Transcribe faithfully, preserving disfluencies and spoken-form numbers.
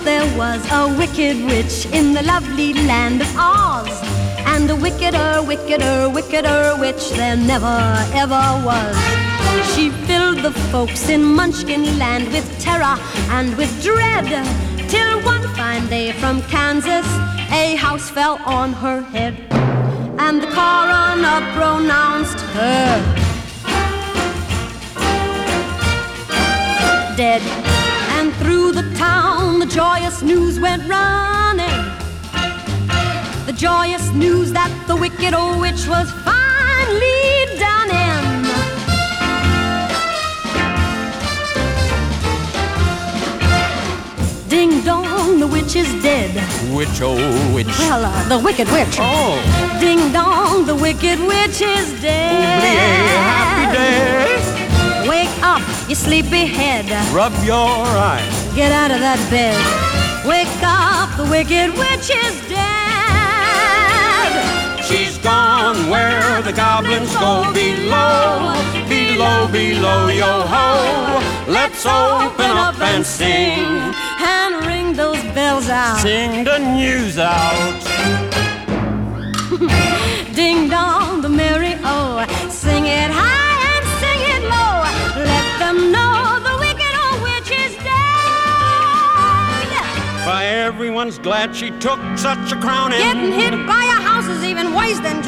there was a wicked witch in the lovely land of Oz, and a wickeder, wickeder, wickeder witch there never, ever was. She filled the folks in Munchkin land with terror and with dread, till one fine day from Kansas a house fell on her head, and the coroner pronounced her dead. And through the town the joyous news went running, the joyous news that the wicked old witch was finally done in. Ding dong, the witch is dead. Which old witch? Well, uh, the wicked witch. Oh. Ding dong, the wicked witch is dead. Oubliez, happy day. Wake up, you sleepy head. Rub your eyes. Get out of that bed. Wake up, the wicked witch is dead. She's gone where the goblins go below, below, below, yo-ho. Let's open up and sing, and ring those bells out. Sing the news out. Ding dong, the merry o. Sing it high and sing it low. Let them know the wicked old witch is dead. Why, everyone's glad she took such a crowning. Getting hit by a house is even worse than